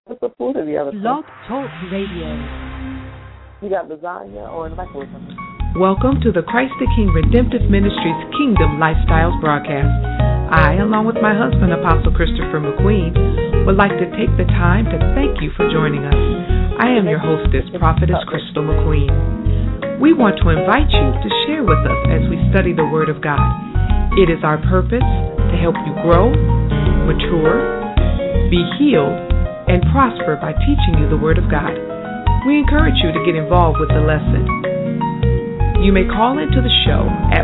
What's the food of the other stuff? Blog Talk Radio. You got lasagna or in the microwave? Welcome to the Christ the King Redemptive Ministries Kingdom Lifestyles broadcast. I, along with my husband, Apostle Christopher McQueen, would like to take the time to thank you for joining us. I am your hostess, Prophetess Crystal McQueen. We want to invite you to share with us as we study the Word of God. It is our purpose to help you grow, mature, be healed, and prosper by teaching you the Word of God. We encourage you to get involved with the lesson. You may call into the show at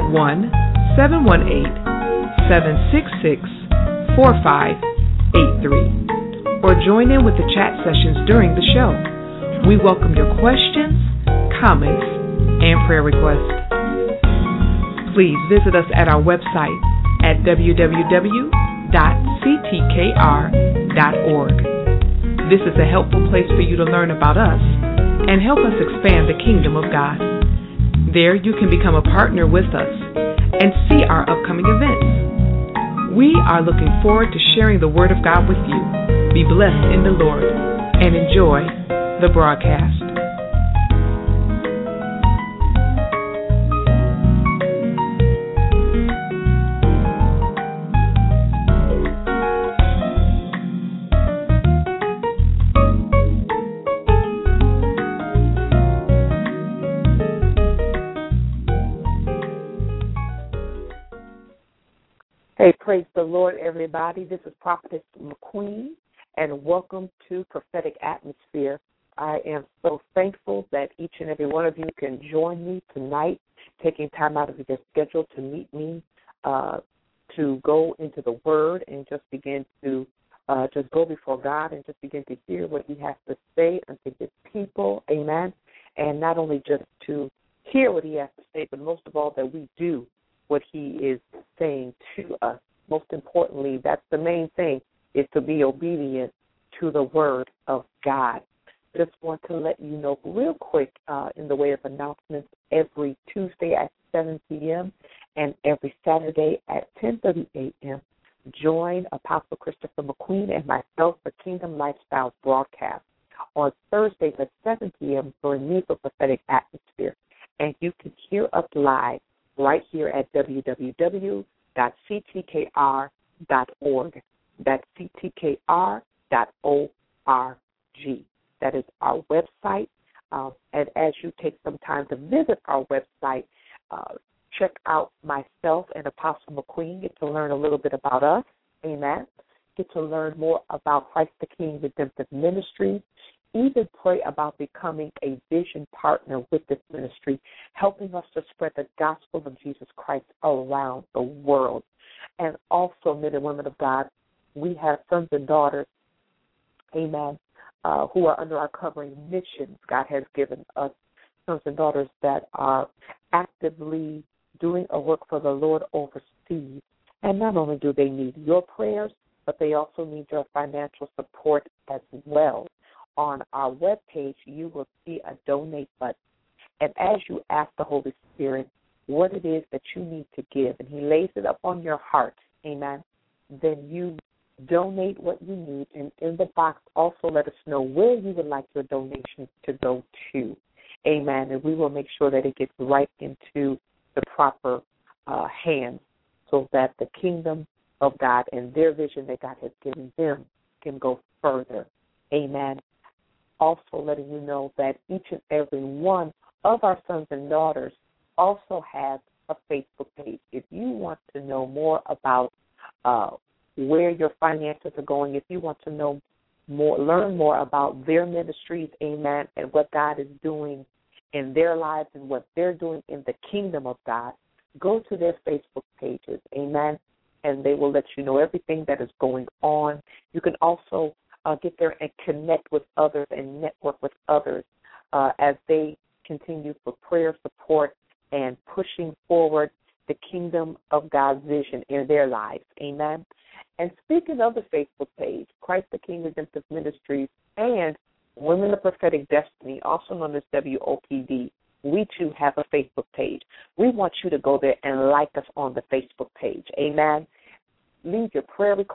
1-718-766-4583 or join in with the chat sessions during the show. We welcome your questions, comments, and prayer requests. Please visit us at our website at www.ctkr.org. This is a helpful place for you to learn about us and help us expand the kingdom of God. There you can become a partner with us and see our upcoming events. We are looking forward to sharing the Word of God with you. Be blessed in the Lord and enjoy the broadcast. Hey, praise the Lord, everybody. This is Prophetess McQueen, and welcome to Prophetic Atmosphere. I am so thankful that each and every one of you can join me tonight, taking time out of your schedule to meet me, to go into the Word and just begin to just go before God and just begin to hear what He has to say unto His people. Amen. And not only just to hear what He has to say, but most of all that we do what He is saying to us. Most importantly, that's the main thing, is to be obedient to the Word of God. Just want to let you know real quick in the way of announcements, every Tuesday at 7 p.m. and every Saturday at 10:30 a.m., join Apostle Christopher McQueen and myself for Kingdom Lifestyles broadcast. On Thursdays at 7 p.m. for me for Prophetic Atmosphere. And you can hear us live right here at www.ctkr.org. That's ctkr.org. That is our website. And as you take some time to visit our website, check out myself and Apostle McQueen. Get to learn a little bit about us. Amen. Get to learn more about Christ the King Redemptive Ministries. Even pray about becoming a vision partner with this ministry, helping us to spread the gospel of Jesus Christ around the world. And also, men and women of God, we have sons and daughters, amen, who are under our covering missions. God has given us sons and daughters that are actively doing a work for the Lord overseas. And not only do they need your prayers, but they also need your financial support as well. On our webpage, you will see a donate button. And as you ask the Holy Spirit what it is that you need to give, and He lays it up on your heart, amen, then you donate what you need. And in the box, also let us know where you would like your donation to go to, amen. And we will make sure that it gets right into the proper hands so that the kingdom of God and their vision that God has given them can go further, amen. Also letting you know that each and every one of our sons and daughters also has a Facebook page. If you want to know more about where your finances are going, if you want to know more, learn more about their ministries, amen, and what God is doing in their lives and what they're doing in the kingdom of God, go to their Facebook pages, amen, and they will let you know everything that is going on. You can also get there and connect with others and network with others as they continue for prayer support and pushing forward the kingdom of God's vision in their lives. Amen. And speaking of the Facebook page, Christ the King Redemptive Ministries and Women of Prophetic Destiny, also known as WOPD, we too have a Facebook page. We want you to go there and like us on the Facebook page. Amen. Leave your prayer requests.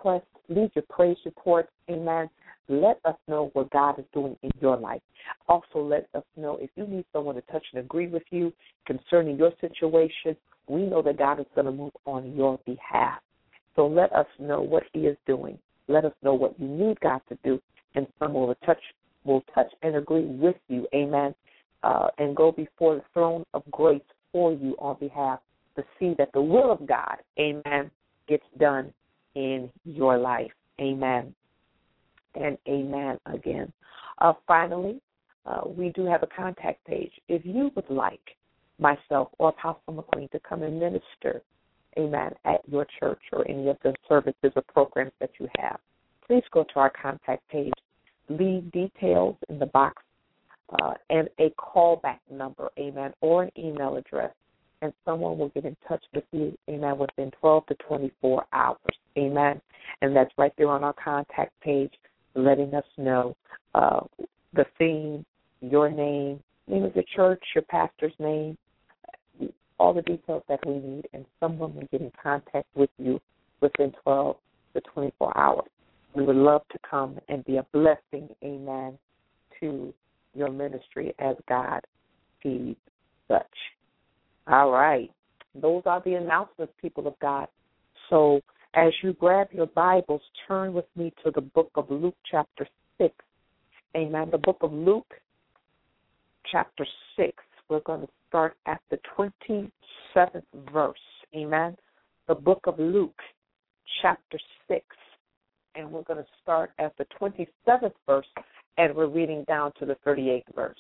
Leave your praise reports. Amen. Let us know what God is doing in your life. Also, let us know if you need someone to touch and agree with you concerning your situation. We know that God is going to move on your behalf. So let us know what He is doing. Let us know what you need God to do, and someone will touch and agree with you. Amen. And go before the throne of grace for you on behalf to see that the will of God, amen, gets done in your life. Amen. And amen again. Finally, we do have a contact page. If you would like myself or Apostle McQueen to come and minister, amen, at your church or any of the services or programs that you have, please go to our contact page. Leave details in the box and a callback number, amen, or an email address, and someone will get in touch with you, amen, within 12 to 24 hours, amen. And that's right there on our contact page, letting us know the theme, your name of the church, your pastor's name, all the details that we need, and someone will get in contact with you within 12 to 24 hours. We would love to come and be a blessing, amen, to your ministry as God sees such. All right. Those are the announcements, people of God. So as you grab your Bibles, turn with me to the book of Luke chapter 6. Amen. The book of Luke chapter 6. We're going to start at the 27th verse. Amen. The book of Luke chapter 6. And we're going to start at the 27th verse, and we're reading down to the 38th verse.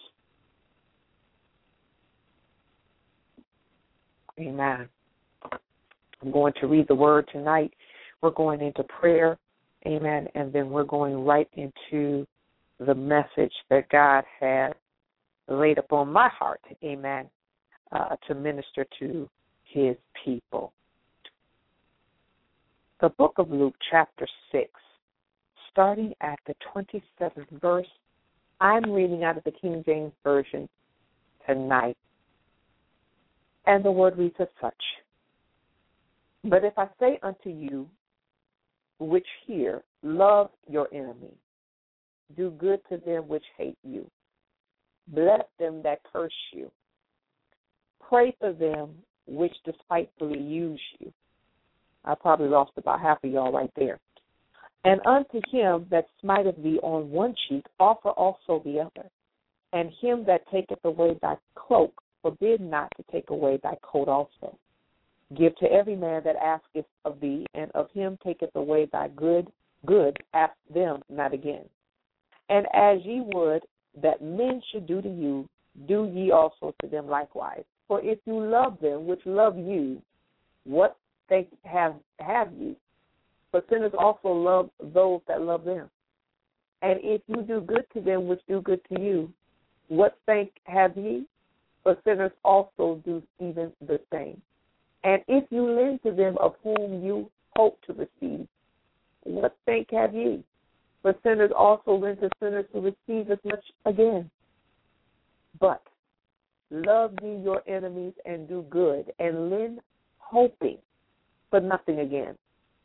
Amen. I'm going to read the word tonight. We're going into prayer, amen, and then we're going right into the message that God has laid upon my heart, amen, to minister to His people. The book of Luke, chapter 6, starting at the 27th verse. I'm reading out of the King James Version tonight. And the word reads as such. But if I say unto you, which hear, love your enemy, do good to them which hate you, bless them that curse you, pray for them which despitefully use you. I probably lost about half of y'all right there. And unto him that smiteth thee on one cheek, offer also the other. And him that taketh away thy cloak, forbid not to take away thy coat also. Give to every man that asketh of thee, and of him taketh away thy good, ask them not again. And as ye would that men should do to you, do ye also to them likewise. For if you love them which love you, what thank have ye? But sinners also love those that love them. And if you do good to them which do good to you, what thank have ye? But sinners also do even the same. And if you lend to them of whom you hope to receive, what thank have ye? But sinners also lend to sinners to receive as much again. But love ye your enemies and do good, and lend hoping for nothing again.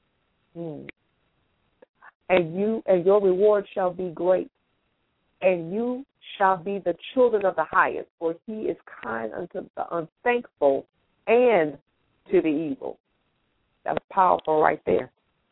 And your reward shall be great, and you shall be the children of the highest, for he is kind unto the unthankful and to the evil. That's powerful right there.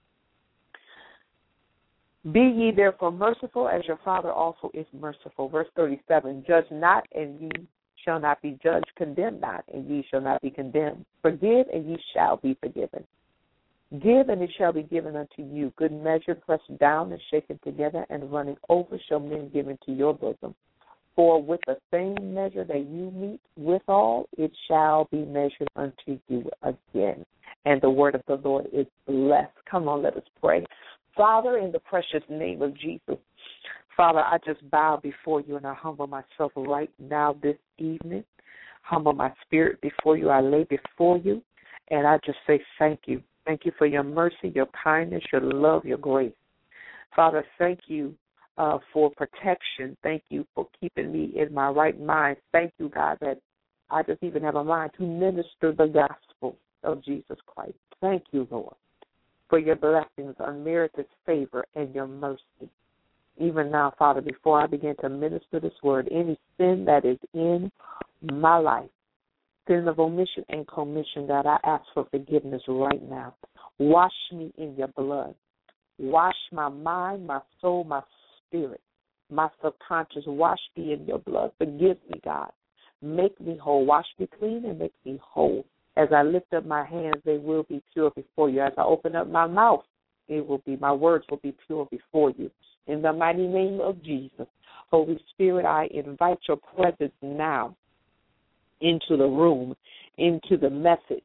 Be ye therefore merciful, as your Father also is merciful. Verse 37, judge not, and ye shall not be judged. Condemn not, and ye shall not be condemned. Forgive, and ye shall be forgiven. Give, and it shall be given unto you. Good measure, pressed down and shaken together, and running over shall men give into your bosom. For with the same measure that you meet withal, it shall be measured unto you again. And the word of the Lord is blessed. Come on, let us pray. Father, in the precious name of Jesus, Father, I just bow before you and I humble myself right now this evening. Humble my spirit before you. I lay before you, and I just say thank you. Thank you for your mercy, your kindness, your love, your grace. Father, thank you for protection. Thank you for keeping me in my right mind. Thank you, God, that I just even have a mind to minister the gospel of Jesus Christ. Thank you, Lord. for your blessings, unmerited favor, and your mercy. Even now, Father, before I begin to minister this word, any sin that is in my life, sin of omission and commission, God, I ask for forgiveness right now. Wash me in your blood. Wash my mind, my soul, my spirit, my subconscious. Wash me in your blood. Forgive me, God. Make me whole. Wash me clean and make me whole. As I lift up my hands, they will be pure before you. As I open up my mouth, my words will be pure before you. In the mighty name of Jesus, Holy Spirit, I invite your presence now into the room, into the message,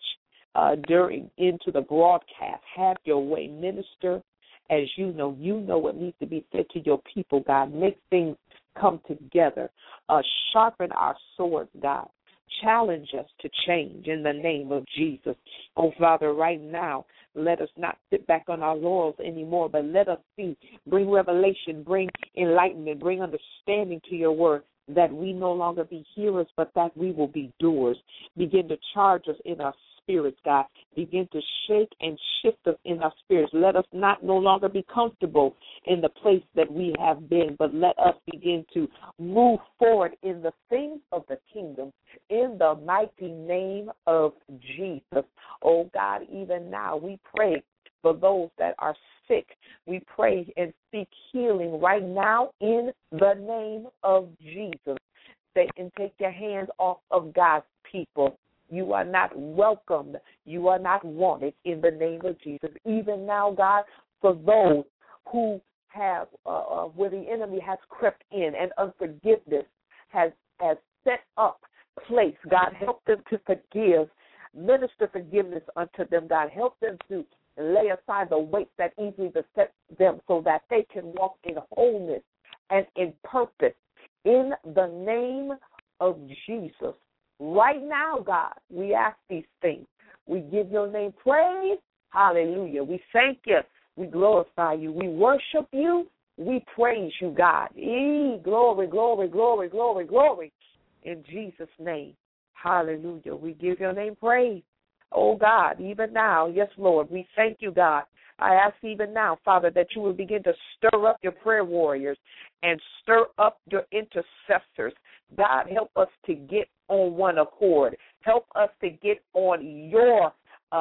into the broadcast. Have your way. Minister as you know. You know what needs to be said to your people, God. Make things come together. Sharpen our swords, God. Challenge us to change in the name of Jesus. Oh, Father, right now, let us not sit back on our laurels anymore, but let us bring revelation, bring enlightenment, bring understanding to your word, that we no longer be hearers, but that we will be doers. Begin to charge us in our spirits, God. Begin to shake and shift us in our spirits. Let us no longer be comfortable in the place that we have been, but let us begin to move forward in the things of the kingdom in the mighty name of Jesus. Oh, God, even now we pray for those that are sick. We pray and seek healing right now in the name of Jesus. Satan, take your hands off of God's people. You are not welcomed. You are not wanted in the name of Jesus. Even now, God, for those who have, where the enemy has crept in and unforgiveness has set up place, God, help them to forgive. Minister forgiveness unto them, God. Help them to lay aside the weights that easily beset them so that they can walk in wholeness and in purpose in the name of Jesus. Right now, God, we ask these things. We give your name praise. Hallelujah. We thank you. We glorify you. We worship you. We praise you, God. Glory, glory, glory, glory, glory. In Jesus' name. Hallelujah. We give your name praise. Oh, God, even now, yes, Lord, we thank you, God. I ask even now, Father, that you will begin to stir up your prayer warriors and stir up your intercessors. God, help us to get on one accord. Help us to get on your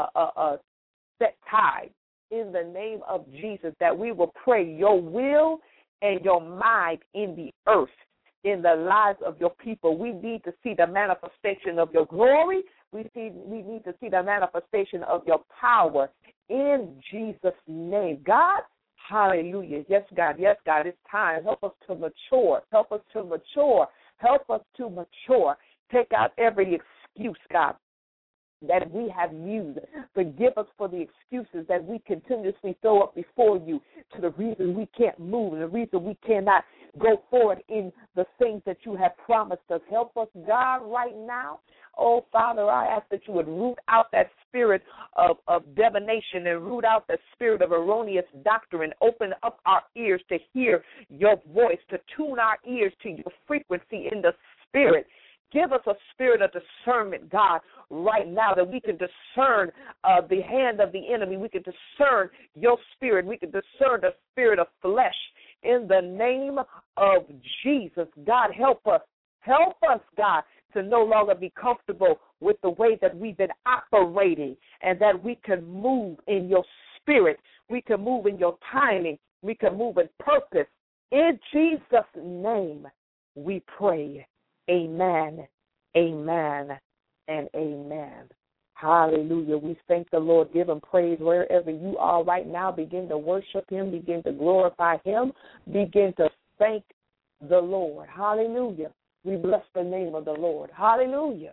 set time in the name of Jesus, that we will pray your will and your mind in the earth, in the lives of your people. We need to see the manifestation of your glory. We need to see the manifestation of your power in Jesus' name. God, hallelujah. Yes, God. Yes, God. It's time. Help us to mature. Help us to mature. Help us to mature. Take out every excuse, God, that we have used. Forgive us for the excuses that we continuously throw up before you to the reason we can't move and the reason we cannot go forward in the things that you have promised us. Help us, God, right now. Oh, Father, I ask that you would root out that spirit of divination and root out the spirit of erroneous doctrine. Open up our ears to hear your voice, to tune our ears to your frequency in the spirit. Give us a spirit of discernment, God, right now, that we can discern the hand of the enemy. We can discern your spirit. We can discern the spirit of flesh. In the name of Jesus, God, help us. Help us, God, to no longer be comfortable with the way that we've been operating, and that we can move in your spirit. We can move in your timing. We can move in purpose. In Jesus' name, we pray. Amen, amen, and amen. Hallelujah. We thank the Lord. Give him praise wherever you are right now. Begin to worship him. Begin to glorify him. Begin to thank the Lord. Hallelujah. We bless the name of the Lord. Hallelujah.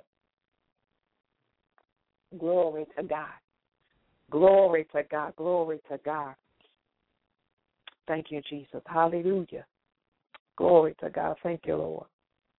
Glory to God. Glory to God. Glory to God. Thank you, Jesus. Hallelujah. Glory to God. Thank you, Lord.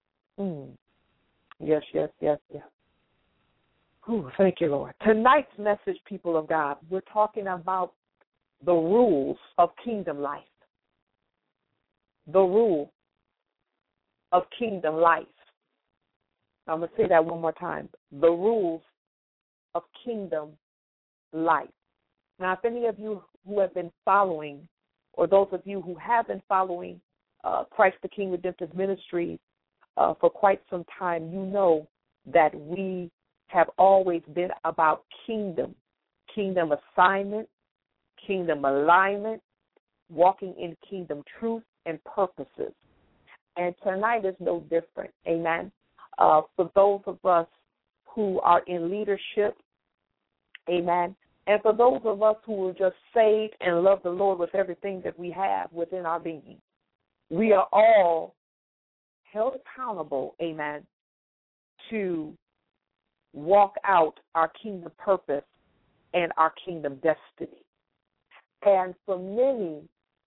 Yes, yes, yes, yes. Ooh, thank you, Lord. Tonight's message, people of God, we're talking about the rules of kingdom life. The rule of kingdom life. I'm going to say that one more time. The rules of kingdom life. Now, if any of you who have been following, or those of you who have been following Christ the King Redemptive Ministries for quite some time, you know that we have always been about kingdom assignment, kingdom alignment, walking in kingdom truth and purposes. And tonight is no different, amen. For those of us who are in leadership, amen, and for those of us who are just saved and love the Lord with everything that we have within our being, we are all held accountable, amen, to walk out our kingdom purpose and our kingdom destiny. And for many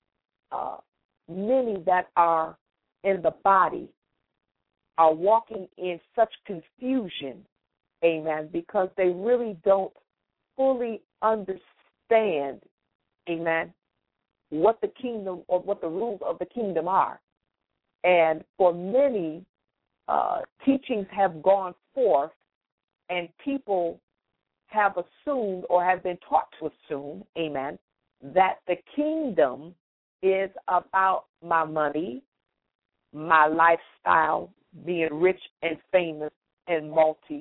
that are in the body are walking in such confusion, amen, because they really don't fully understand, amen, what the kingdom or what the rules of the kingdom are. And for many, teachings have gone forth and people have assumed or have been taught to assume, amen, that the kingdom is about my money, my lifestyle, being rich and famous and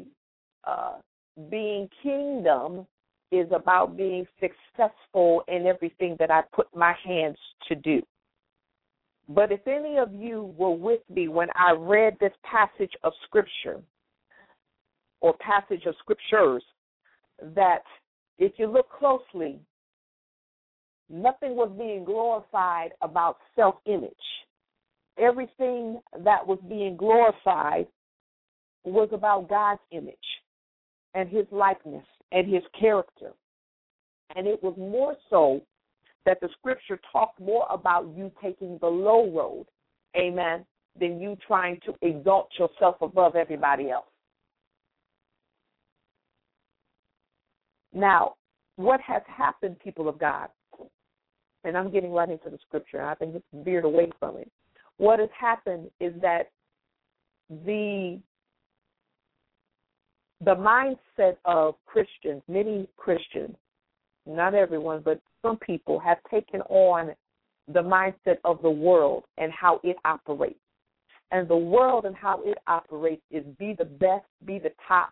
being kingdom is about being successful in everything that I put my hands to do. But if any of you were with me when I read this passage of Scripture or passage of Scriptures, that if you look closely, nothing was being glorified about self-image. Everything that was being glorified was about God's image and his likeness and his character. And it was more so that the Scripture talked more about you taking the low road, amen, than you trying to exalt yourself above everybody else. Now, what has happened, people of God, and I'm getting right into the Scripture, and I think it's veered away from it. What has happened is that the mindset of Christians, many Christians, not everyone, but some people have taken on the mindset of the world and how it operates. And the world and how it operates is be the best, be the top,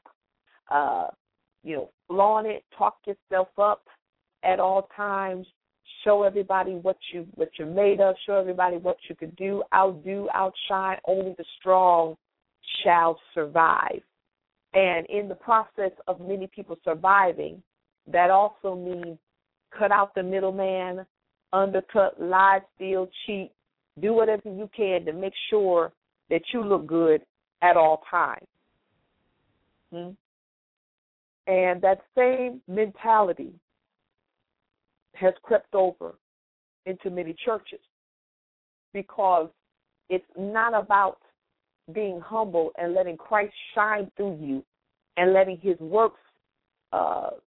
flaunt it, talk yourself up at all times, show everybody what you're made of, show everybody what you can do, outshine. Only the strong shall survive. And in the process of many people surviving, that also means cut out the middleman, undercut, lie, steal, cheat, do whatever you can to make sure that you look good at all times. And that same mentality has crept over into many churches because it's not about being humble and letting Christ shine through you and letting his works or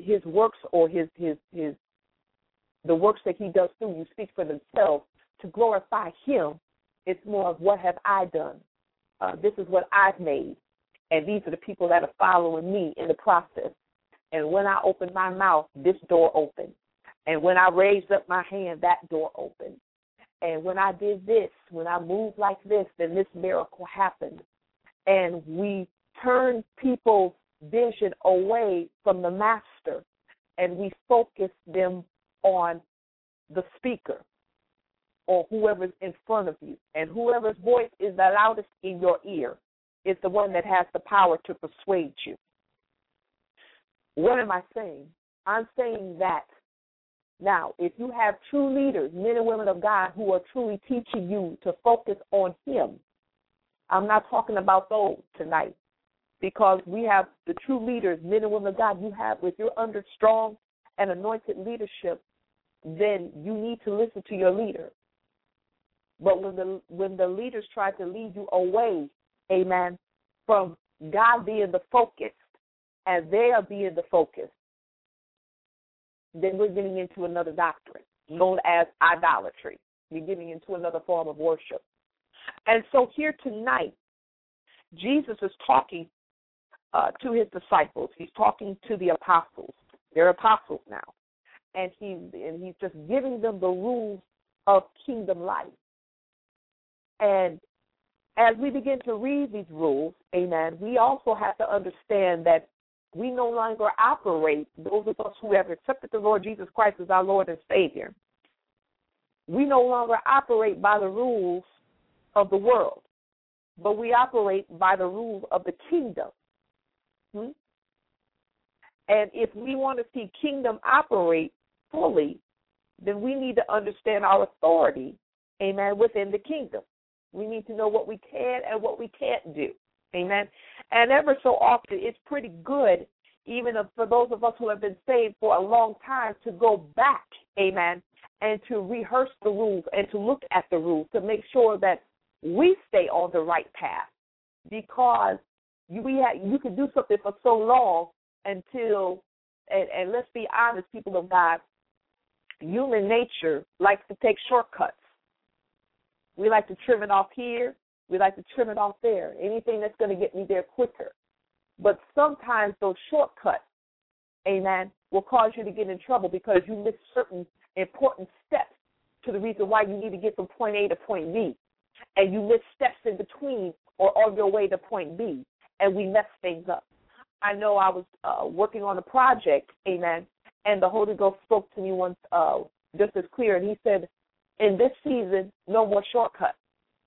the works that he does through you speak for themselves to glorify him. It's more of what have I done? This is what I've made. And these are the people that are following me in the process. And when I open my mouth, this door opened. And when I raised up my hand, that door opened. And when I did this, when I moved like this, then this miracle happened. And we turn people's vision away from the master, and we focus them on the speaker or whoever's in front of you. And whoever's voice is the loudest in your ear is the one that has the power to persuade you. What am I saying? I'm saying that now, if you have true leaders, men and women of God, who are truly teaching you to focus on him, I'm not talking about those tonight, because we have the true leaders, men and women of God. If you're under strong and anointed leadership, then you need to listen to your leader. But when the leaders try to lead you away, amen, from God being the focus, and they are being the focus, then we're getting into another doctrine known as idolatry. We're getting into another form of worship. And so here tonight, Jesus is talking to his disciples. He's talking to the apostles. They're apostles now. and he's just giving them the rules of kingdom life. And as we begin to read these rules, amen, we also have to understand that we no longer operate, those of us who have accepted the Lord Jesus Christ as our Lord and Savior, we no longer operate by the rules of the world, but we operate by the rules of the kingdom. And if we want to see kingdom operate fully, then we need to understand our authority, amen, within the kingdom. We need to know what we can and what we can't do, amen. And ever so often, it's pretty good, even for those of us who have been saved for a long time, to go back, amen, and to rehearse the rules and to look at the rules to make sure that we stay on the right path, because you can do something for so long until, and let's be honest, people of God, human nature likes to take shortcuts. We like to trim it off here. We like to trim it off there. Anything that's going to get me there quicker. But sometimes those shortcuts, amen, will cause you to get in trouble because you miss certain important steps to the reason why you need to get from point A to point B. And you miss steps in between or on your way to point B. And we mess things up. I know I was working on a project, amen, and the Holy Ghost spoke to me once just as clear, and he said, in this season, no more shortcuts.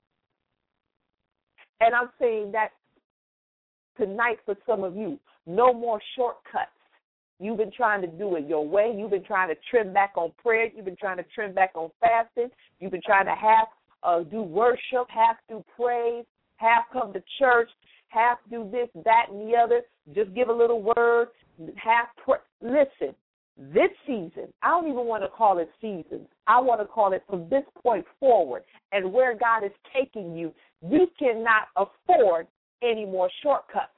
And I'm saying that tonight for some of you, no more shortcuts. You've been trying to do it your way. You've been trying to trim back on prayer. You've been trying to trim back on fasting. You've been trying to half do worship, half do praise, half come to church, half do this, that, and the other. Just give a little word, half pray. Listen, this season, I don't even want to call it seasons. I want to call it from this point forward and where God is taking you. You cannot afford any more shortcuts.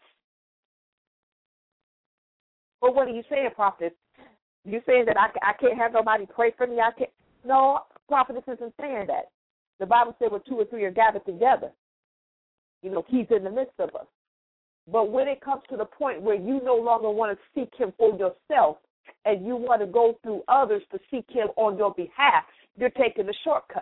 Well, what are you saying, prophet? You're saying that I can't have nobody pray for me? I can't. No, prophetess isn't saying that. The Bible said where 2 or 3 are gathered together, he's in the midst of us. But when it comes to the point where you no longer want to seek him for yourself and you want to go through others to seek him on your behalf, you're taking the shortcut.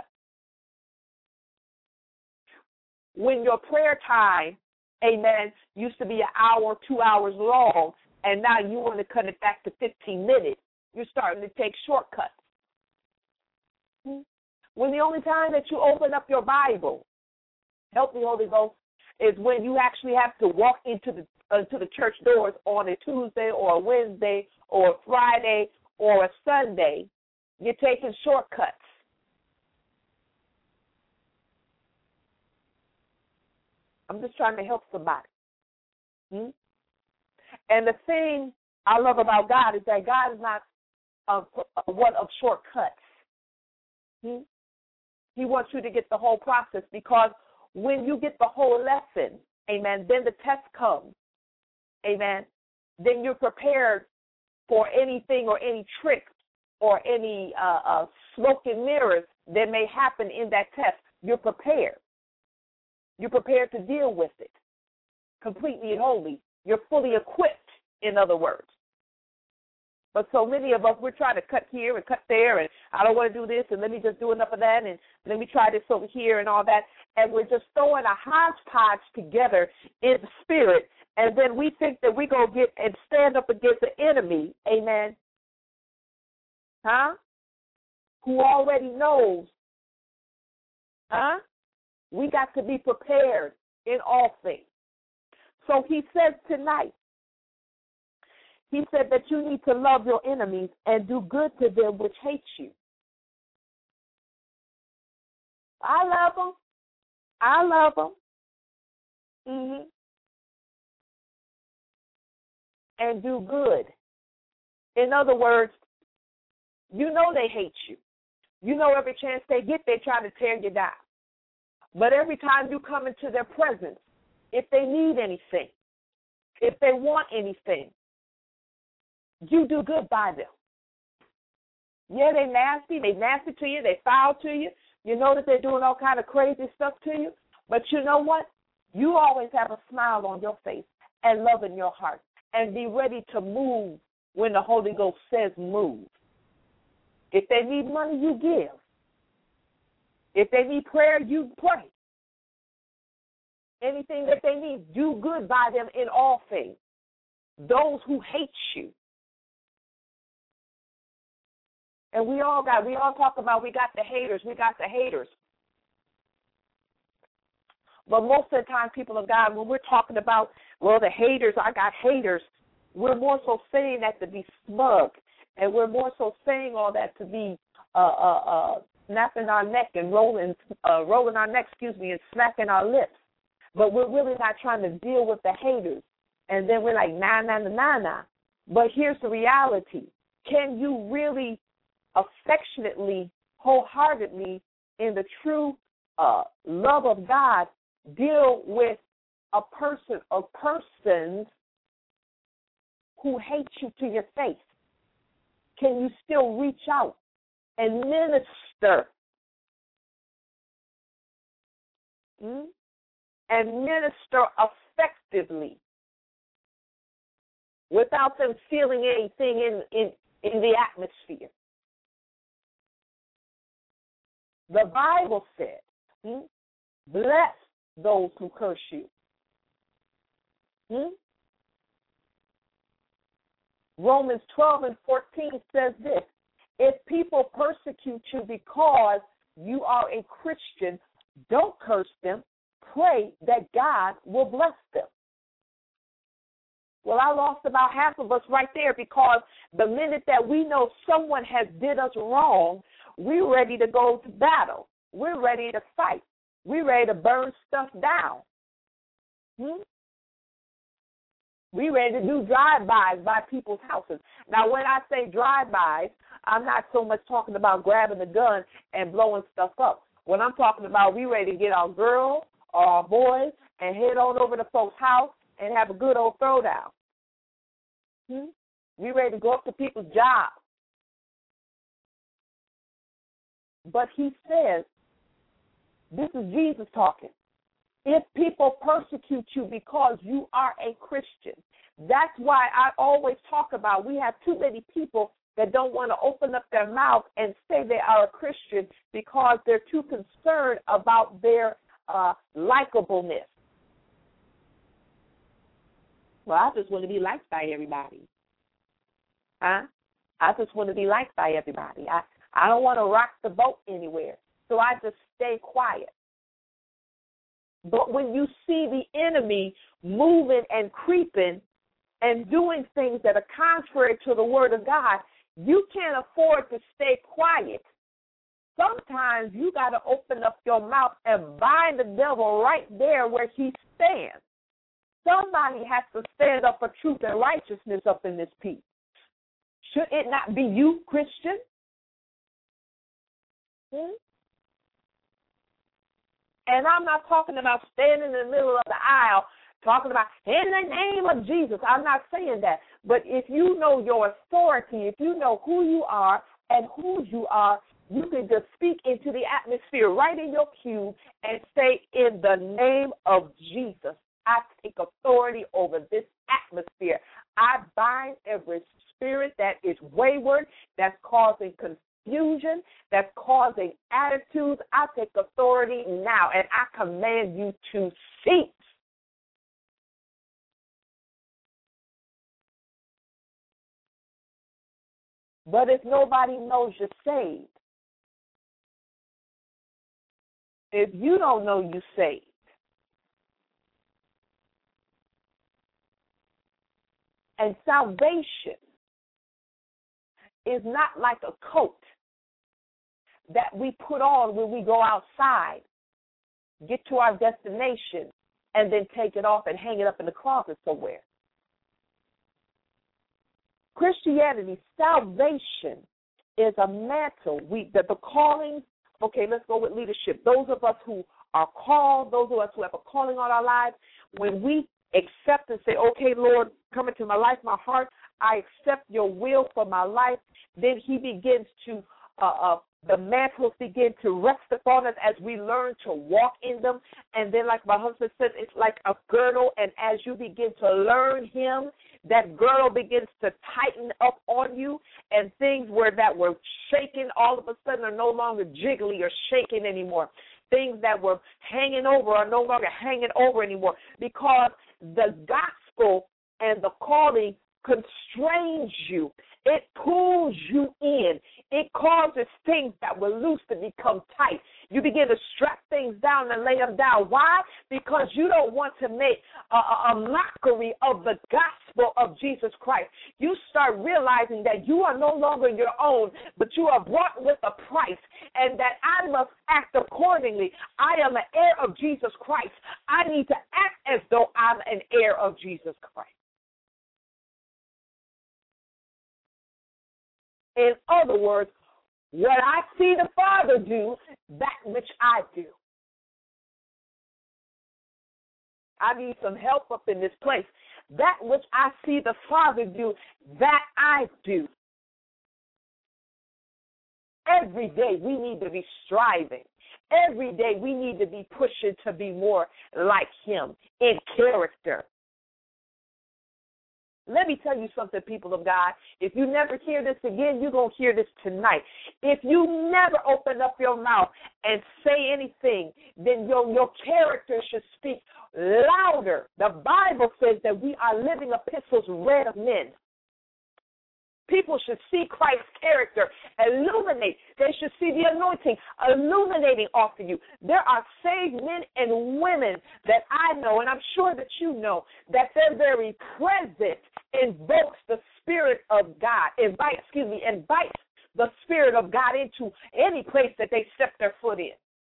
When your prayer time, amen, used to be an hour, 2 hours long, and now you want to cut it back to 15 minutes, you're starting to take shortcuts. When the only time that you open up your Bible, help me, Holy Ghost, is when you actually have to walk into the church doors on a Tuesday or a Wednesday or a Friday or a Sunday, you're taking shortcuts. I'm just trying to help somebody. And the thing I love about God is that God is not one of shortcuts. He wants you to get the whole process, because when you get the whole lesson, amen, then the test comes, amen, then you're prepared for anything or any tricks or any smoke and mirrors that may happen in that test. You're prepared. You're prepared to deal with it completely and wholly. You're fully equipped, in other words. But so many of us, we're trying to cut here and cut there, and I don't want to do this, and let me just do enough of that, and let me try this over here and all that. And we're just throwing a hodgepodge together in the spirit, and then we think that we're going to get and stand up against the enemy, amen, who already knows, we got to be prepared in all things. So he says tonight, he said that you need to love your enemies and do good to them which hate you. I love them. And do good. In other words, you know they hate you. You know every chance they get, they try to tear you down. But every time you come into their presence, if they need anything, if they want anything, you do good by them. Yeah, they nasty to you, they foul to you. You know that they're doing all kind of crazy stuff to you. But you know what? You always have a smile on your face and love in your heart, and be ready to move when the Holy Ghost says move. If they need money, you give. If they need prayer, you pray. Anything that they need, do good by them in all things. Those who hate you. And we all talk about we got the haters. But most of the time, people of God, when we're talking about, well, the haters, I got haters, we're more so saying that to be smug. And we're more so saying all that to be snapping our neck and rolling our neck, and smacking our lips. But we're really not trying to deal with the haters. And then we're like, nah. But here's the reality. Can you really affectionately, wholeheartedly, in the true love of God, deal with a person or persons who hate you to your face? Can you still reach out and minister? And minister effectively without them feeling anything in the atmosphere? The Bible said, bless those who curse you. Romans 12:14 says this: if people persecute you because you are a Christian, don't curse them. Pray that God will bless them. Well, I lost about half of us right there, because the minute that we know someone has did us wrong, we're ready to go to battle. We're ready to fight. We're ready to burn stuff down. We're ready to do drive-bys by people's houses. Now, when I say drive-bys, I'm not so much talking about grabbing the gun and blowing stuff up. When I'm talking about, we ready to get our girls or our boys and head on over to folks' house and have a good old throwdown. We ready to go up to people's jobs. But he says, this is Jesus talking, if people persecute you because you are a Christian. That's why I always talk about, we have too many people that don't want to open up their mouth and say they are a Christian because they're too concerned about their likableness. Well, I just want to be liked by everybody. I just want to be liked by everybody. I don't want to rock the boat anywhere, so I just stay quiet. But when you see the enemy moving and creeping and doing things that are contrary to the word of God, you can't afford to stay quiet. Sometimes you got to open up your mouth and bind the devil right there where he stands. Somebody has to stand up for truth and righteousness up in this piece. Should it not be you, Christian? And I'm not talking about standing in the middle of the aisle talking about, in the name of Jesus. I'm not saying that. But if you know your authority, if you know who you are and whose you are, you can just speak into the atmosphere right in your cube and say, in the name of Jesus, I take authority over this atmosphere. I bind every spirit that is wayward, that's causing confusion, that's causing attitudes. I take authority now, and I command you to cease. But if nobody knows you're saved, if you don't know you're saved, and salvation is not like a coat that we put on when we go outside, get to our destination, and then take it off and hang it up in the closet somewhere. Christianity, salvation, is a mantle. The calling, okay, let's go with leadership. Those of us who are called, those of us who have a calling on our lives, when we accept and say, okay, Lord, come into my life, my heart, I accept your will for my life, then he begins to, the mantles begin to rest upon us as we learn to walk in them. And then, like my husband said, it's like a girdle. And as you begin to learn him, that girdle begins to tighten up on you. And things that were shaking all of a sudden are no longer jiggly or shaking anymore. Things that were hanging over are no longer hanging over anymore, because the gospel and the calling constrains you. It pulls you in. It causes things that were loose to become tight. You begin to strap things down and lay them down. Why? Because you don't want to make a mockery of the gospel of Jesus Christ. You start realizing that you are no longer your own, but you are bought with a price, and that I must act accordingly. I am an heir of Jesus Christ. I need to act as though I'm an heir of Jesus Christ. In other words, what I see the Father do, that which I do. I need some help up in this place. That which I see the Father do, that I do. Every day we need to be striving. Every day we need to be pushing to be more like him in character. Let me tell you something, people of God. If you never hear this again, you're going to hear this tonight. If you never open up your mouth and say anything, then your character should speak louder. The Bible says that we are living epistles read of men. People should see Christ's character illuminate. They should see the anointing illuminating off of you. There are saved men and women that I know, and I'm sure that you know, that their very presence invokes the Spirit of God, invites the Spirit of God into any place that they step their foot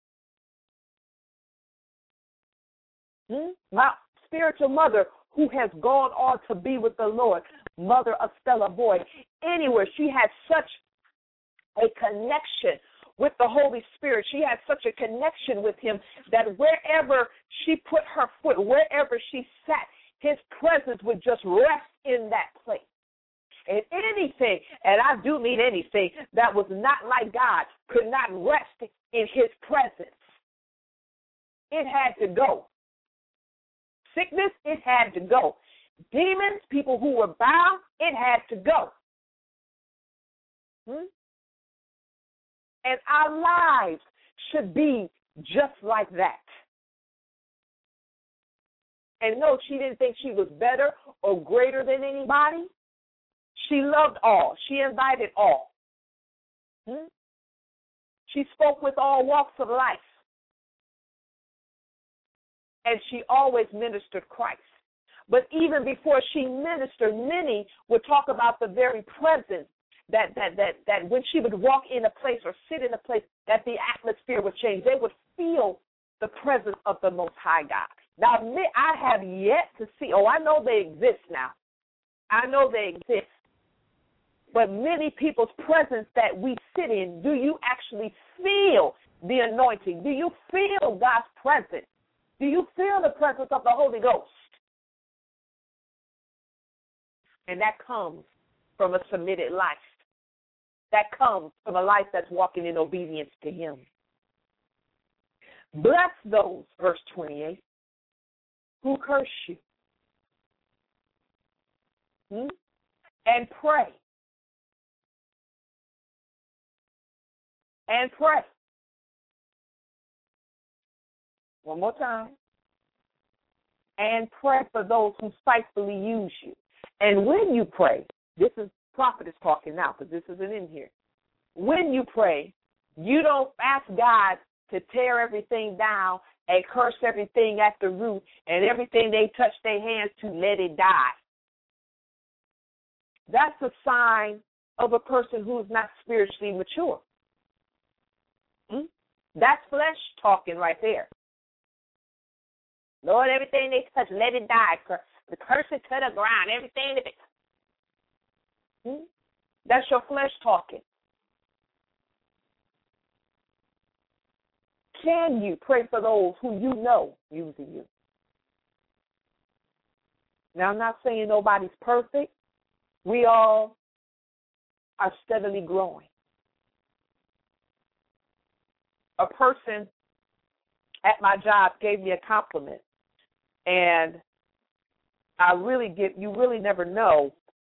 in. My spiritual mother, who has gone on to be with the Lord, Mother Estella Boyd, anywhere, she had such a connection with the Holy Spirit. She had such a connection with him that wherever she put her foot, wherever she sat, his presence would just rest in that place. And anything, and I do mean anything, that was not like God could not rest in his presence. It had to go. Sickness, it had to go. Demons, people who were bound, it had to go. And our lives should be just like that. And no, she didn't think she was better or greater than anybody. She loved all. She invited all. She spoke with all walks of life. And she always ministered Christ. But even before she ministered, many would talk about the very presence that when she would walk in a place or sit in a place, that the atmosphere would change. They would feel the presence of the Most High God. Now, I have yet to see, I know they exist now. I know they exist. But many people's presence that we sit in, do you actually feel the anointing? Do you feel God's presence? Do you feel the presence of the Holy Ghost? And that comes from a submitted life. That comes from a life that's walking in obedience to him. Bless those, verse 28, who curse you. And pray. And pray. One more time. And pray for those who spitefully use you. And when you pray, this is prophet is talking now because this isn't in here. When you pray, you don't ask God to tear everything down and curse everything at the root and everything they touch their hands to, let it die. That's a sign of a person who is not spiritually mature. That's flesh talking right there. Lord, everything they touch, let it die. The curse it to the ground, everything. That's your flesh talking. Can you pray for those who you know using you? Now, I'm not saying nobody's perfect. We all are steadily growing. a person at my job gave me a compliment, and you really never know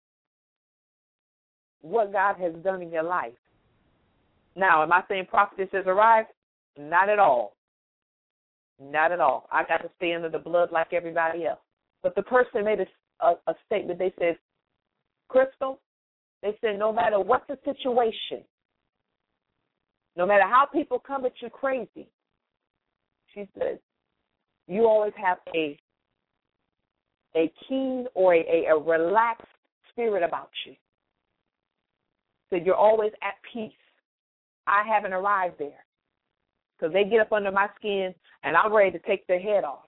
what God has done in your life. Now, am I saying prophetess has arrived? Not at all. Not at all. I got to stay under the blood like everybody else. But the person made a statement. They said, Crystal, they said, no matter what the situation, no matter how people come at you crazy, she said, you always have a keen or a relaxed spirit about you. So you're always at peace. I haven't arrived there because they get up under my skin and I'm ready to take their head off.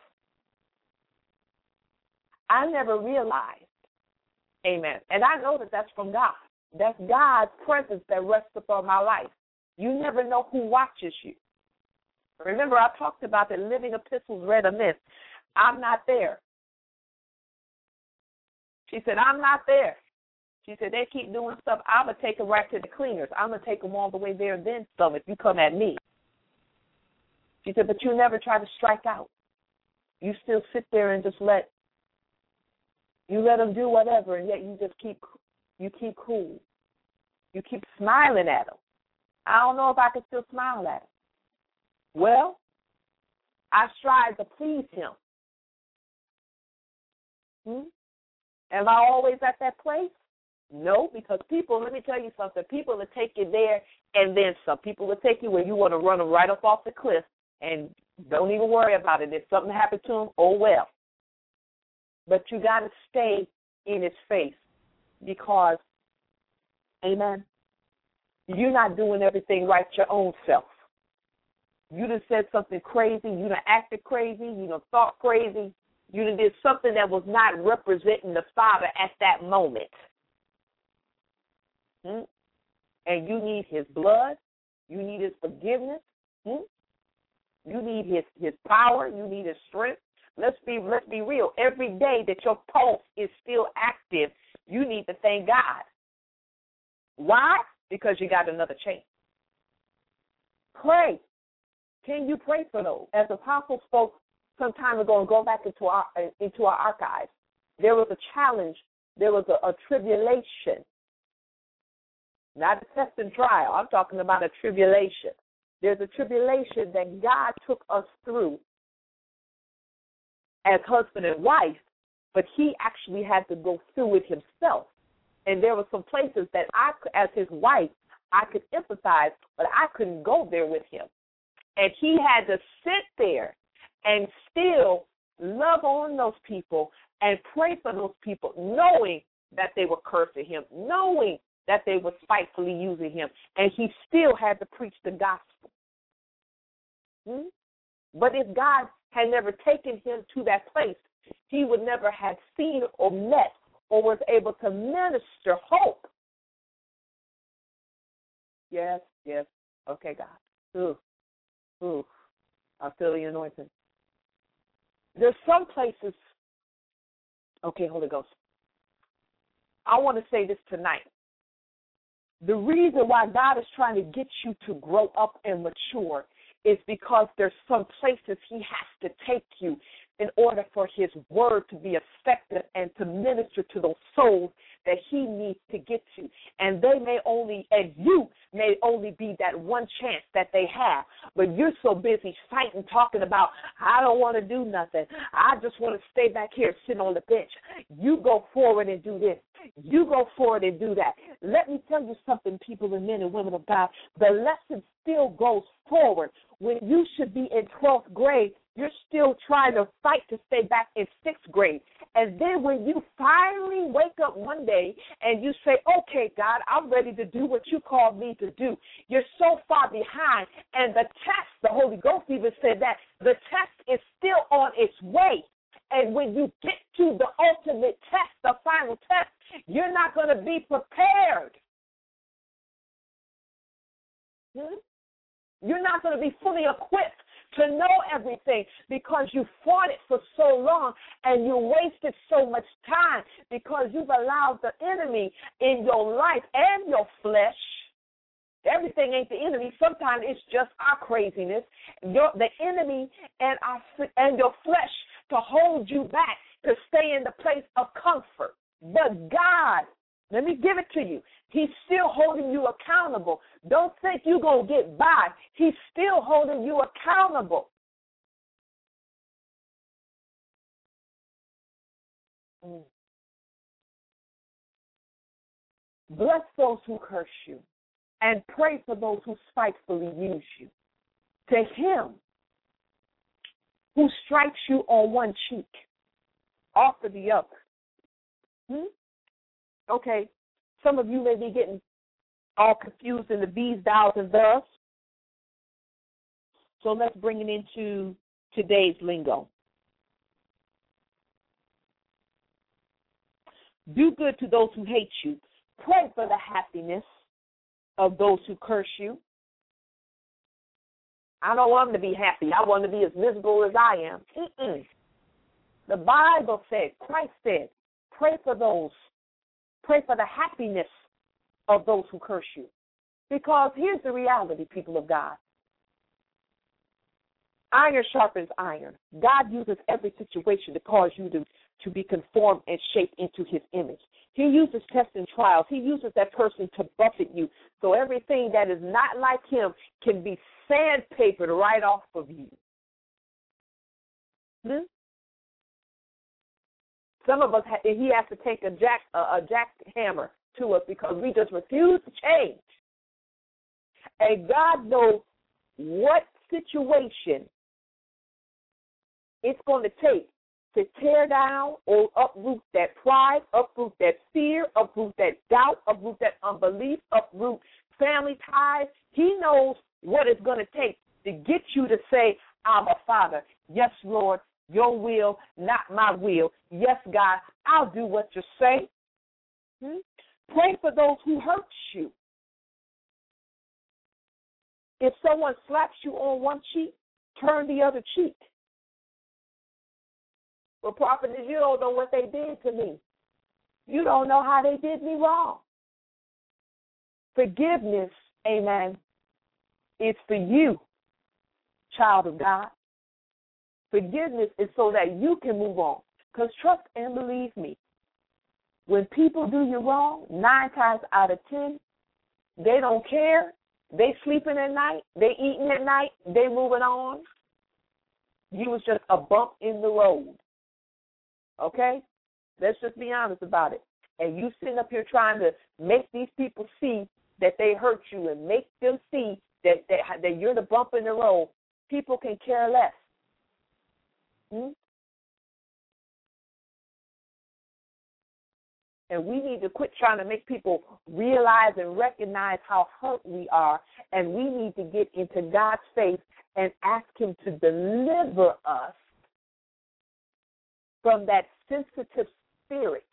I never realized, amen, and I know that that's from God. That's God's presence that rests upon my life. You never know who watches you. Remember, I talked about the living epistles read amiss. I'm not there. She said, I'm not there. She said, they keep doing stuff. I'm going to take them right to the cleaners. I'm going to take them all the way there and then some if you come at me. She said, but you never try to strike out. You still sit there and just let them do whatever, and yet you keep cool. You keep smiling at them. I don't know if I can still smile at them. Well, I strive to please him. Am I always at that place? No, because people, let me tell you something, people will take you there and then some. People will take you where you want to run them right up off the cliff and don't even worry about it. If something happened to them, oh well. But you got to stay in his face because, amen, you're not doing everything right your own self. You done said something crazy. You done acted crazy. You done thought crazy. You done did something that was not representing the Father at that moment. And you need his blood. You need his forgiveness. You need his power. You need his strength. Let's be real. Every day that your pulse is still active, you need to thank God. Why? Because you got another chance. Pray. Can you pray for those? As Apostle spoke some time ago, and go back into our archives, there was a challenge. There was a tribulation. Not a test and trial. I'm talking about a tribulation. There's a tribulation that God took us through as husband and wife, but he actually had to go through it himself. And there were some places that I, as his wife, I could empathize, but I couldn't go there with him. And he had to sit there and still love on those people and pray for those people, knowing that they were cursing him, knowing that they were spitefully using him, and he still had to preach the gospel. But if God had never taken him to that place, he would never have seen or met or was able to minister hope. Yes. Okay, God. Ooh. I feel the anointing. There's some places, okay, Holy Ghost, I want to say this tonight. The reason why God is trying to get you to grow up and mature is because there's some places he has to take you in order for his word to be effective and to minister to those souls that he needs to get to. And you may only be that one chance that they have. But you're so busy fighting, talking about, I don't want to do nothing. I just want to stay back here, sit on the bench. You go forward and do this. You go forward and do that. Let me tell you something, people and men and women of God. The lesson still goes forward. When you should be in 12th grade, you're still trying to fight to stay back in 6th grade. And then when you finally wake up one day and you say, okay, God, I'm ready to do what you called me to do, you're so far behind. And the test, the Holy Ghost even said that, the test is still on its way. And when you get to the ultimate test, the final test, you're not going to be prepared. You're not going to be fully equipped to know everything because you fought it for so long and you wasted so much time because you've allowed the enemy in your life and your flesh Everything ain't the enemy. Sometimes it's just our craziness, the enemy and your flesh to hold you back, to stay in the place of comfort. But God, let me give it to you. He's still holding you accountable. Don't think you're going to get by. He's still holding you accountable. Bless those who curse you, and pray for those who spitefully use you. To him who strikes you on one cheek, offer the other. Okay, some of you may be getting all confused in the these, thous, and thus. So let's bring it into today's lingo. Do good to those who hate you. Pray for the happiness of those who curse you. I don't want them to be happy. I want them to be as miserable as I am. The Bible said, Christ said, pray for the happiness of those who curse you. Because here's the reality, people of God. Iron sharpens iron. God uses every situation to cause you to be conformed and shaped into his image. He uses tests and trials. He uses that person to buffet you. So everything that is not like him can be sandpapered right off of you. Some of us, he has to take a jackhammer to us because we just refuse to change. And God knows what situation it's going to take to tear down or uproot that pride, uproot that fear, uproot that doubt, uproot that unbelief, uproot family ties. He knows what it's going to take to get you to say, I'm a Father. Yes, Lord, your will, not my will. Yes, God, I'll do what you say. Pray for those who hurt you. If someone slaps you on one cheek, turn the other cheek. Well, prophet, you don't know what they did to me. You don't know how they did me wrong. Forgiveness, amen, is for you, child of God. Forgiveness is so that you can move on. Because trust and believe me, when people do you wrong, 9 times out of 10, they don't care. They sleeping at night. They eating at night. They moving on. You was just a bump in the road. Okay? Let's just be honest about it. And you sitting up here trying to make these people see that they hurt you and make them see that you're the bump in the road. People can care less. And we need to quit trying to make people realize and recognize how hurt we are. And we need to get into God's face and ask him to deliver us from that sensitive spirit.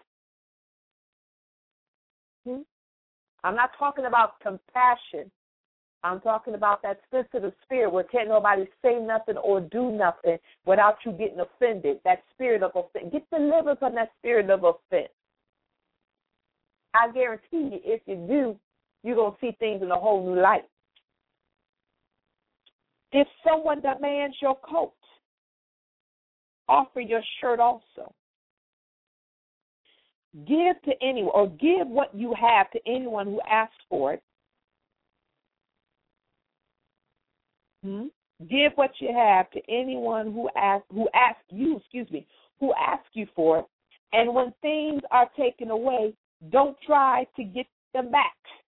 I'm not talking about compassion. I'm talking about that sensitive spirit where can't nobody say nothing or do nothing without you getting offended. That spirit of offense. Get delivered from that spirit of offense. I guarantee you, if you do, you're going to see things in a whole new light. If someone demands your coat, offer your shirt also. Give to anyone, or give what you have to anyone who asks for it. Give what you have to anyone who asks you for it. And when things are taken away, don't try to get them back.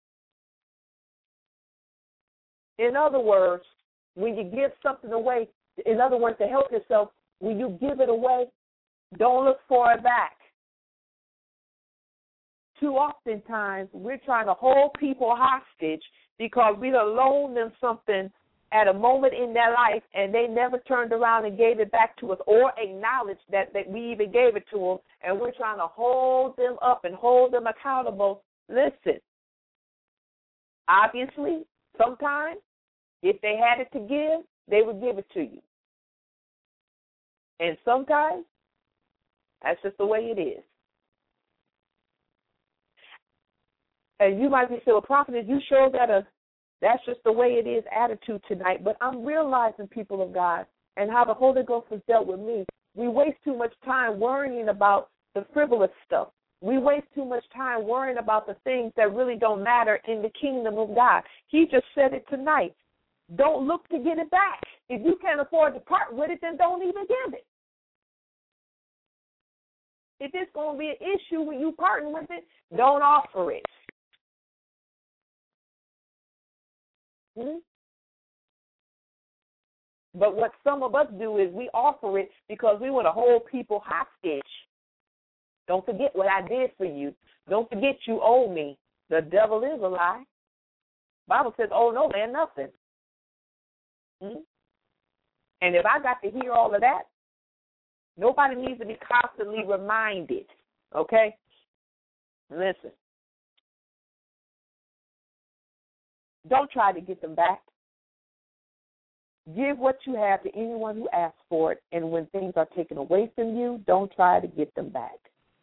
In other words, when you give something away, in other words, to help yourself, when you give it away, don't look for it back. Too often times, we're trying to hold people hostage because we done loaned them something at a moment in their life, and they never turned around and gave it back to us or acknowledged that we even gave it to them, and we're trying to hold them up and hold them accountable. Listen, obviously, sometimes, if they had it to give, they would give it to you. And sometimes, that's just the way it is. And you might be still a prophet, you sure got to That's just the way it is attitude tonight. But I'm realizing, people of God, and how the Holy Ghost has dealt with me. We waste too much time worrying about the frivolous stuff. We waste too much time worrying about the things that really don't matter in the kingdom of God. He just said it tonight. Don't look to get it back. If you can't afford to part with it, then don't even give it. If it's going to be an issue when you partner with it, don't offer it. But what some of us do is we offer it because we want to hold people hostage. Don't forget what I did for you. Don't forget you owe me. The devil is a lie. Bible says, oh, no man, nothing. And if I got to hear all of that, nobody needs to be constantly reminded, okay? Listen. Don't try to get them back. Give what you have to anyone who asks for it, and when things are taken away from you, don't try to get them back.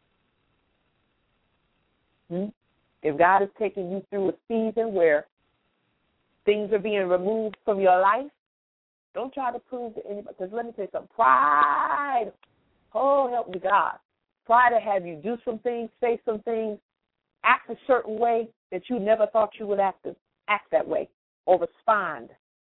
If God is taking you through a season where things are being removed from your life, don't try to prove to anybody. Because let me tell you something. Pride, oh, help me God. Pride to have you do some things, say some things, act a certain way that you never thought you would act that way or respond.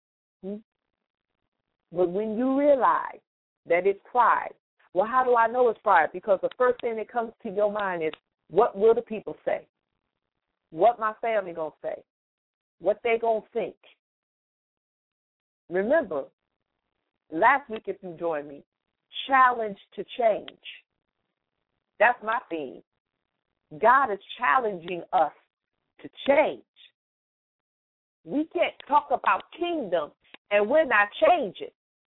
But when you realize that it's pride, well, how do I know it's pride? Because the first thing that comes to your mind is, what will the people say? What my family going to say? What they going to think? Remember, last week, if you joined me, challenge to change. That's my theme. God is challenging us to change. We can't talk about kingdom and we're not changing.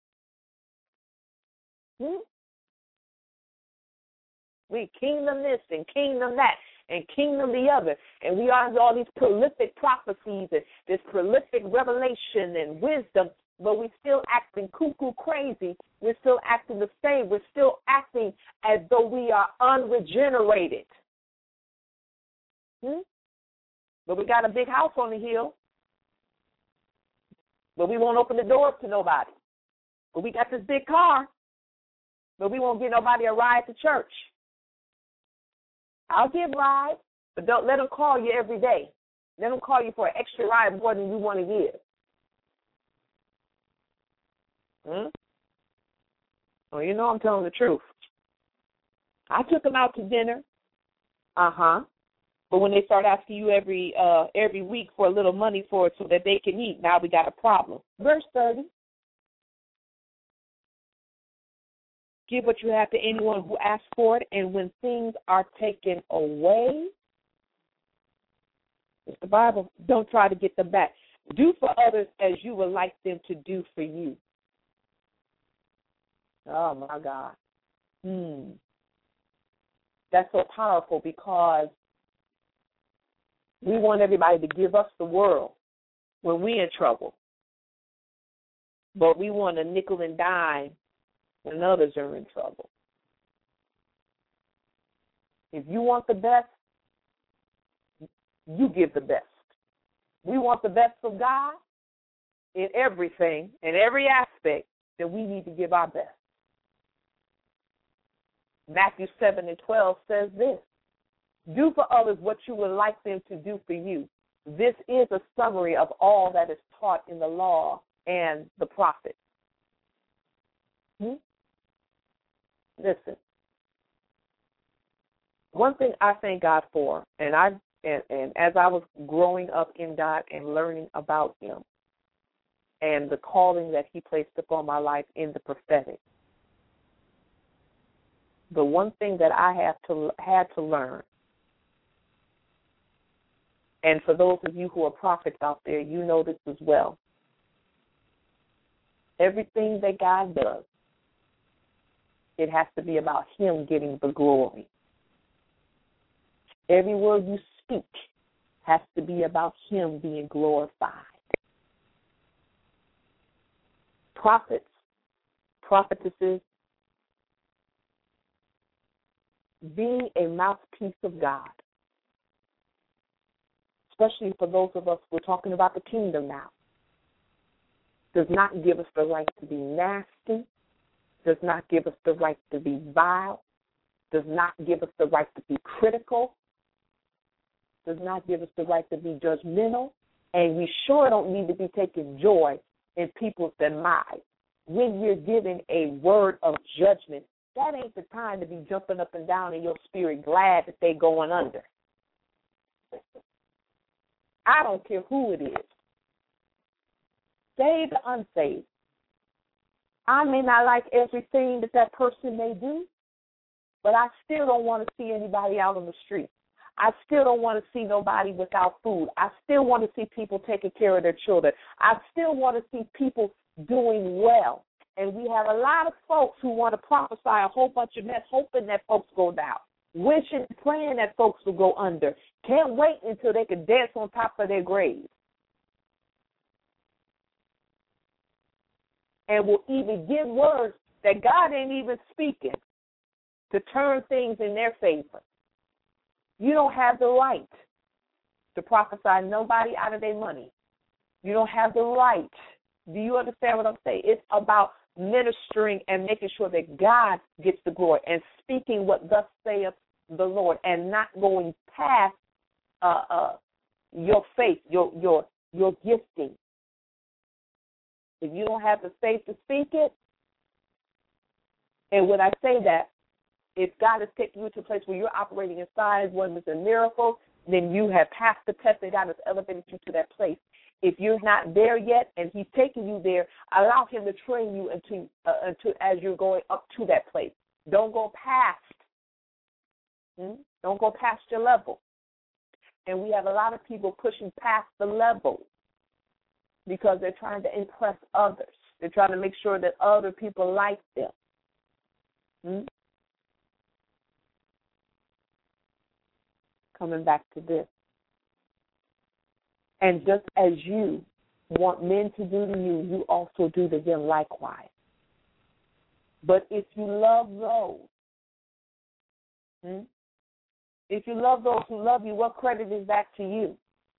We kingdom this and kingdom that and kingdom the other. And we are all these prolific prophecies and this prolific revelation and wisdom, but we're still acting cuckoo crazy. We're still acting the same. We're still acting as though we are unregenerated. But we got a big house on the hill, but we won't open the door up to nobody. But we got this big car, but we won't get nobody a ride to church. I'll give rides, but don't let them call you every day. Let them call you for an extra ride more than you want to give. Well, you know I'm telling the truth. I took them out to dinner. But when they start asking you every week for a little money for it so that they can eat, now we got a problem. Verse 30. Give what you have to anyone who asks for it, and when things are taken away, it's the Bible, don't try to get them back. Do for others as you would like them to do for you. Oh, my God. That's so powerful because we want everybody to give us the world when we're in trouble. But we want a nickel and dime when others are in trouble. If you want the best, you give the best. We want the best of God in everything, in every aspect, then we need to give our best. Matthew 7:12 says this, do for others what you would like them to do for you. This is a summary of all that is taught in the law and the prophets. Listen, one thing I thank God for, and as I was growing up in God and learning about Him and the calling that He placed upon my life in the prophetic, the one thing that I had to learn, and for those of you who are prophets out there, you know this as well. Everything that God does, it has to be about Him getting the glory. Every word you speak has to be about Him being glorified. Prophets, prophetesses, being a mouthpiece of God especially for those of us, we're talking about the kingdom now, does not give us the right to be nasty, does not give us the right to be vile, does not give us the right to be critical, does not give us the right to be judgmental, and we sure don't need to be taking joy in people's demise. When you're giving a word of judgment, that ain't the time to be jumping up and down in your spirit glad that they going under. I don't care who it is. Saved or unsaved. I may not like everything that person may do, but I still don't want to see anybody out on the street. I still don't want to see nobody without food. I still want to see people taking care of their children. I still want to see people doing well. And we have a lot of folks who want to prophesy a whole bunch of mess, hoping that folks go down, wishing, praying that folks will go under. Can't wait until they can dance on top of their graves. And will even give words that God ain't even speaking to turn things in their favor. You don't have the right to prophesy nobody out of their money. You don't have the right. Do you understand what I'm saying? It's about ministering and making sure that God gets the glory and speaking what thus saith the Lord and not going past your faith, your gifting. If you don't have the faith to speak it, and when I say that, if God has taken you to a place where you're operating in signs, wonders, and miracles, then you have passed the test and God has elevated you to that place. If you're not there yet and He's taking you there, allow Him to train you into as you're going up to that place. Don't go past. Don't go past your level. And we have a lot of people pushing past the level because they're trying to impress others. They're trying to make sure that other people like them. Coming back to this. And just as you want men to do to you, you also do to them likewise. But if you love those, if you love those who love you, what credit is that to you?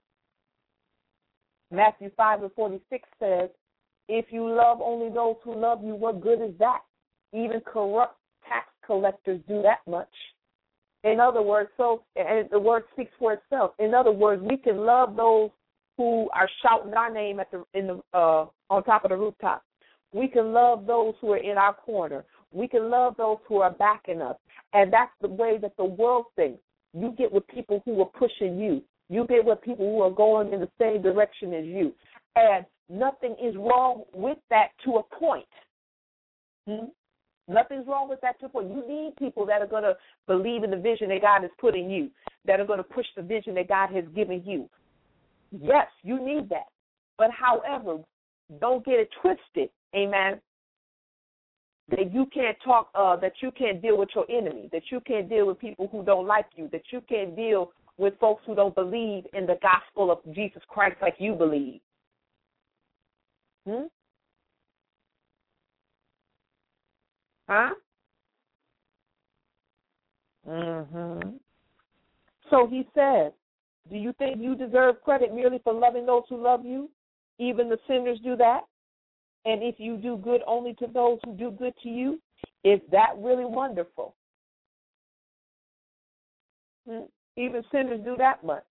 Matthew 5:46 says, if you love only those who love you, what good is that? Even corrupt tax collectors do that much. In other words, and the word speaks for itself. In other words, we can love those who are shouting our name on top of the rooftop. We can love those who are in our corner. We can love those who are backing us. And that's the way that the world thinks. You get with people who are pushing you. You get with people who are going in the same direction as you. And nothing is wrong with that to a point. Nothing's wrong with that to a point. You need people that are going to believe in the vision that God has put in you, that are going to push the vision that God has given you. Yes, you need that. But however, don't get it twisted, amen, that you can't talk, that you can't deal with your enemy, that you can't deal with people who don't like you, that you can't deal with folks who don't believe in the gospel of Jesus Christ like you believe. Huh? So he says, do you think you deserve credit merely for loving those who love you? Even the sinners do that. And if you do good only to those who do good to you, is that really wonderful? Even sinners do that much.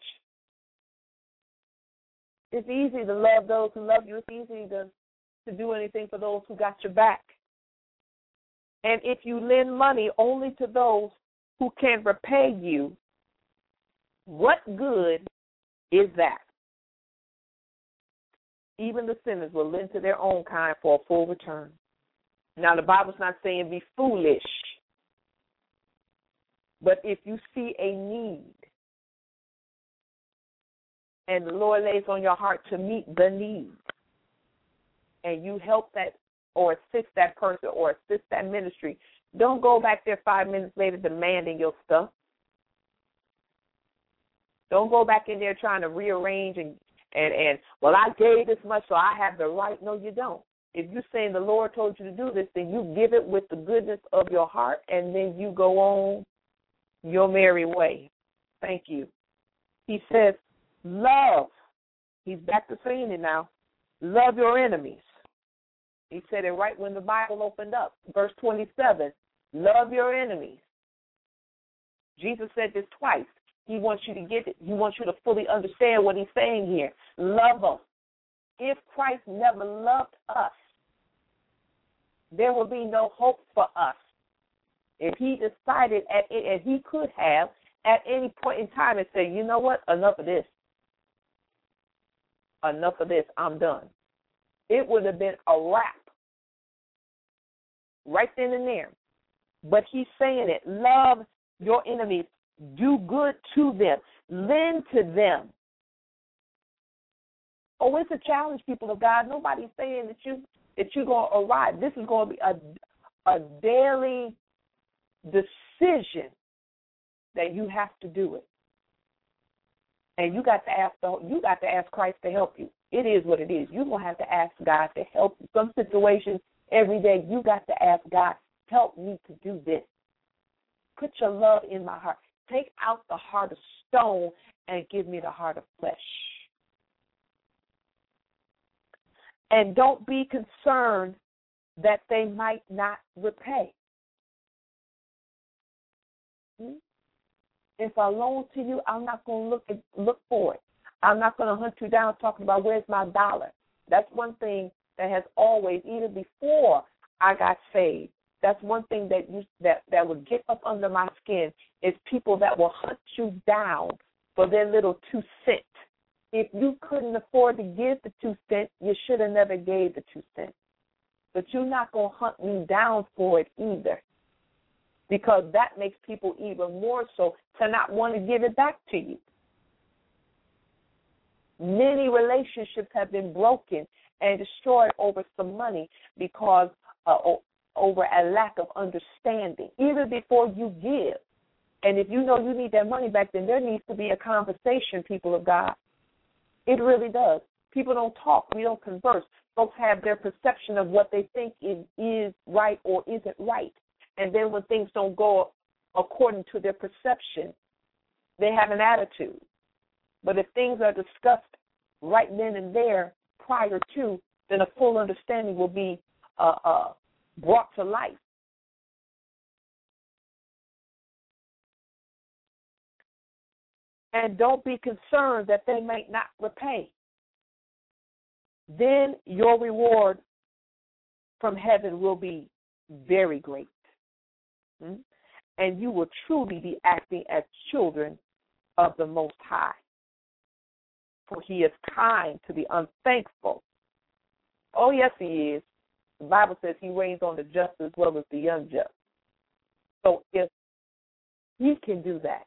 It's easy to love those who love you. It's easy to do anything for those who got your back. And if you lend money only to those who can repay you, what good is that? Even the sinners will lend to their own kind for a full return. Now, the Bible's not saying be foolish. But if you see a need and the Lord lays on your heart to meet the need, and you help that or assist that person or assist that ministry, don't go back there 5 minutes later demanding your stuff. Don't go back in there trying to rearrange and well, I gave this much, so I have the right. No, you don't. If you're saying the Lord told you to do this, then you give it with the goodness of your heart, and then you go on your merry way. Thank you. He says, Love. He's back to saying it now. Love your enemies. He said it right when the Bible opened up. Verse 27, love your enemies. Jesus said this twice. He wants you to get it. He wants you to fully understand what he's saying here. Love them. If Christ never loved us, there will be no hope for us. If he decided, and he could have, at any point in time and say, you know what, enough of this. Enough of this, I'm done. It would have been a wrap right then and there. But he's saying it. Love your enemies. Do good to them. Lend to them. Oh, it's a challenge, people of God. Nobody's saying that you're going to arrive. This is going to be a daily decision that you have to do it. And you got to ask Christ to help you. It is what it is. You're going to have to ask God to help you. Some situations every day, you got to ask God, help me to do this. Put your love in my heart. Take out the heart of stone and give me the heart of flesh. And don't be concerned that they might not repay. If I loan to you, I'm not going to look for it. I'm not going to hunt you down talking about where's my dollar. That's one thing that has always, even before I got saved, that's one thing that would get up under my skin is people that will hunt you down for their little 2 cents. If you couldn't afford to give the 2 cents, you should have never gave the 2 cents. But you're not going to hunt me down for it either, because that makes people even more so to not want to give it back to you. Many relationships have been broken and destroyed over some money because over a lack of understanding, even before you give. And if you know you need that money back, then there needs to be a conversation, people of God. It really does. People don't talk. We don't converse. Folks have their perception of what they think is right or isn't right. And then when things don't go according to their perception, they have an attitude. But if things are discussed right then and there prior to, then a full understanding will be brought to life. And don't be concerned that they might not repay. Then your reward from heaven will be very great. And you will truly be acting as children of the Most High. For he is kind to the unthankful. Oh, yes, he is. The Bible says he reigns on the just as well as the unjust. So if he can do that,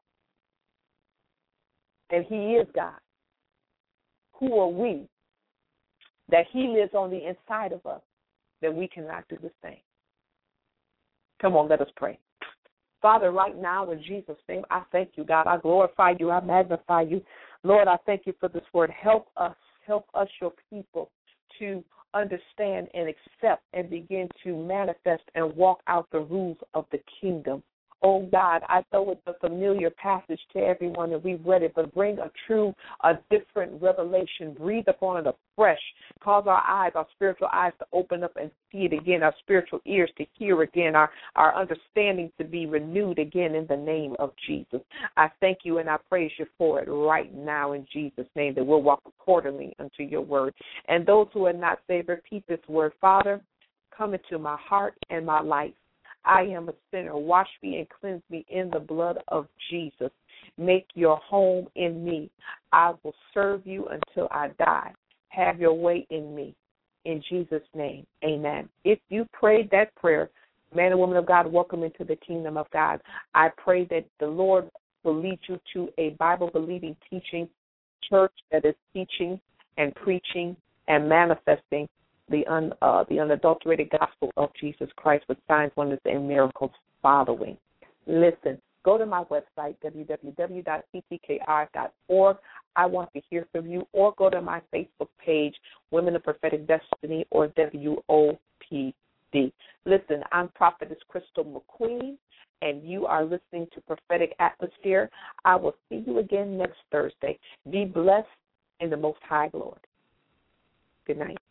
and he is God, who are we that he lives on the inside of us, that we cannot do the same? Come on, let us pray. Father, right now in Jesus' name, I thank you, God. I glorify you. I magnify you. Lord, I thank you for this word. Help us, your people, to understand and accept and begin to manifest and walk out the rules of the kingdom. Oh, God, I know it's a familiar passage to everyone, and we've read it, but bring a different revelation. Breathe upon it afresh. Cause our spiritual eyes to open up and see it again, our spiritual ears to hear again, our understanding to be renewed again in the name of Jesus. I thank you and I praise you for it right now in Jesus' name, that we'll walk accordingly unto your word. And those who are not saved, repeat this word. Father, come into my heart and my life. I am a sinner. Wash me and cleanse me in the blood of Jesus. Make your home in me. I will serve you until I die. Have your way in me. In Jesus' name, amen. If you prayed that prayer, man and woman of God, welcome into the kingdom of God. I pray that the Lord will lead you to a Bible-believing teaching church that is teaching and preaching and manifesting the unadulterated gospel of Jesus Christ with signs, wonders, and miracles following. Listen, go to my website, www.ctkr.org. I want to hear from you, or go to my Facebook page, Women of Prophetic Destiny, or WOPD. Listen, I'm Prophetess Crystal McQueen, and you are listening to Prophetic Atmosphere. I will see you again next Thursday. Be blessed in the Most High Lord. Good night.